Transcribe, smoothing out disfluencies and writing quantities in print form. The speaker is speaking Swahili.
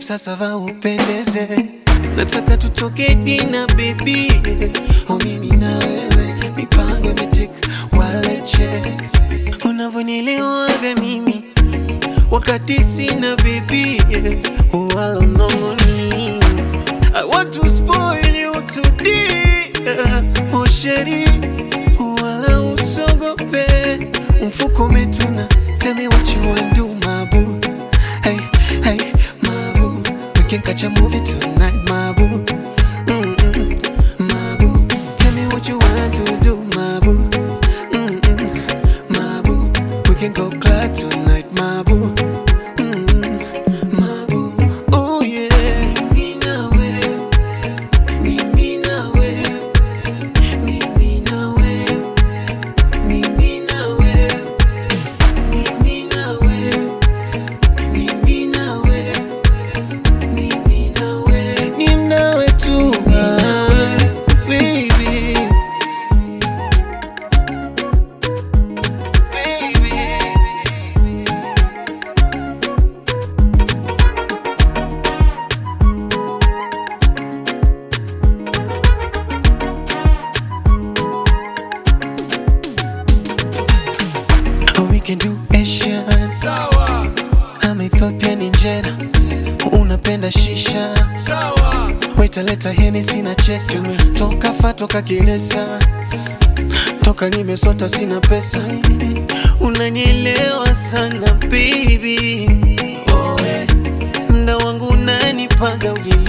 sasa va upendeze. Nataka tutoke dina baby. Oh mimi na wewe, mipango imetika wale check. Unavonielewaga mimi wakati sina baby. Wala unongoni, I want to spoil you today. Oh sheri, wala usogope. Mfuko umetuna, tell me what you wanna do my boo. Hey, hey, my boo. We can catch a movie tonight my boo. My boo. Tell me what you want to do my boo. My boo. We can go club tonight my boo. My boo. Oh yeah. Mimi na wewe, mimi na wewe, mimi na wewe, mimi na wewe, mimi na wewe, mimi na wewe, mimi na wewe, ni nawe tu baby, baby. Oh, we can do Asian. Sawa, I'm Ethiopian injera. Unapenda shisha. sawa, Waita leta Hennessy na chesa. Toka fa toka kilesa. Toka nimesota sina pesa. Unanielewa sana baby. Oh, mda wangu unanipaga ugili.